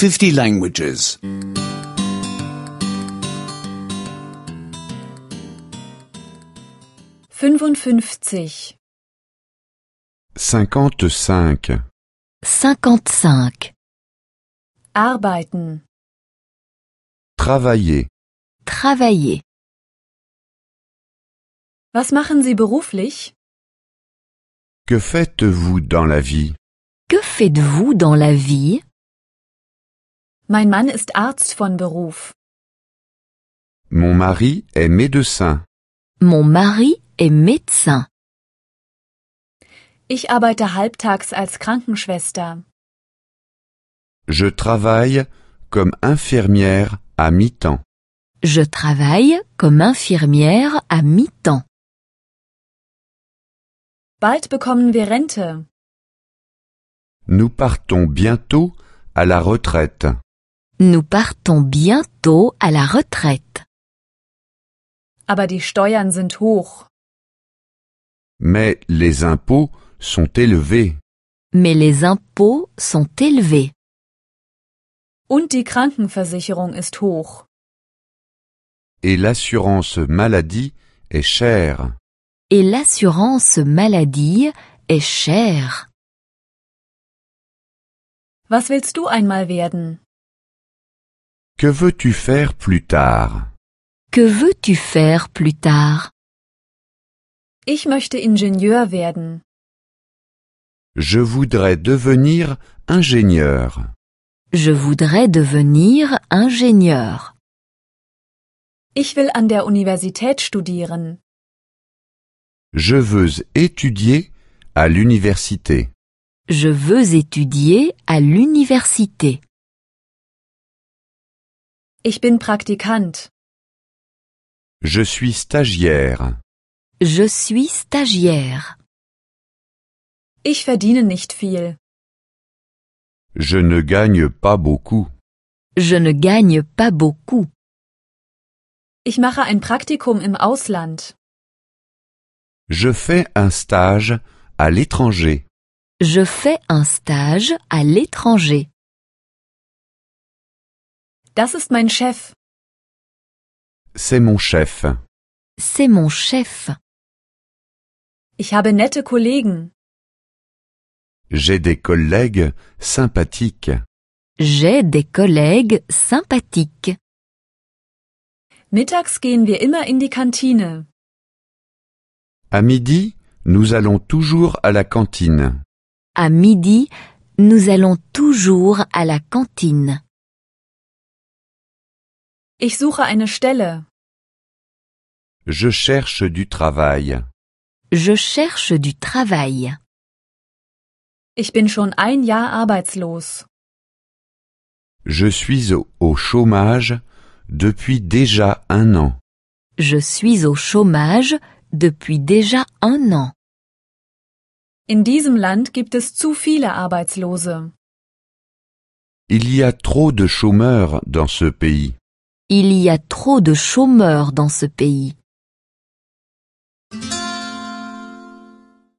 50 languages. 55. 55. 55. Arbeiten. Travailler. Travailler. Was machen Sie beruflich? Que faites-vous dans la vie? Que faites-vous dans la vie? Mein Mann ist Arzt von Beruf. Mon mari est médecin. Mon mari est médecin. Ich arbeite halbtags als Krankenschwester. Je travaille comme infirmière à mi-temps. Je travaille comme infirmière à mi-temps. Bald bekommen wir Rente. Nous partons bientôt à la retraite. Nous partons bientôt à la retraite. Aber die Steuern sind hoch. Mais les impôts sont élevés. Mais les impôts sont élevés. Und die Krankenversicherung ist hoch. Et l'assurance maladie est chère. Et l'assurance maladie est chère. Was willst du einmal werden? Que veux-tu faire plus tard? Que veux-tu faire plus tard? Ich möchte Ingenieur werden. Je voudrais devenir ingénieur. Je voudrais devenir ingénieur. Ich will an der Universität studieren. Je veux étudier à l'université. Je veux étudier à l'université. Ich bin Praktikant. Je suis stagiaire. Je suis stagiaire. Ich verdiene nicht viel. Je ne gagne pas beaucoup. Je ne gagne pas beaucoup. Ich mache ein Praktikum im Ausland. Je fais un stage à l'étranger. Je fais un stage à l'étranger. Das ist mein Chef. C'est mon chef. C'est mon chef. Ich habe nette Kollegen. J'ai des collègues sympathiques. J'ai des collègues sympathiques. Mittags gehen wir immer in die Kantine. À midi, nous allons toujours à la cantine. À midi, nous allons toujours à la cantine. Ich suche eine Stelle. Je cherche du travail. Je cherche du travail. Ich bin schon ein Jahr arbeitslos. Je suis au chômage depuis déjà 1 an. Je suis au chômage depuis déjà 1 an. In diesem Land gibt es zu viele Arbeitslose. Il y a trop de chômeurs dans ce pays. Il y a trop de chômeurs dans ce pays.